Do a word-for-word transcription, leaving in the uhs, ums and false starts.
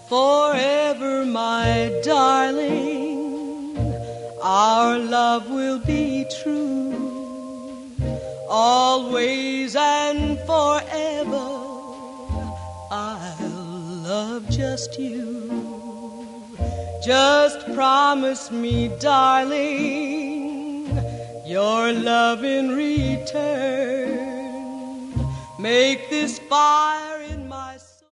forever, my darling, our love will be true, always and forever, I'll love just you. Just promise me, darling, your love in return. Make this fire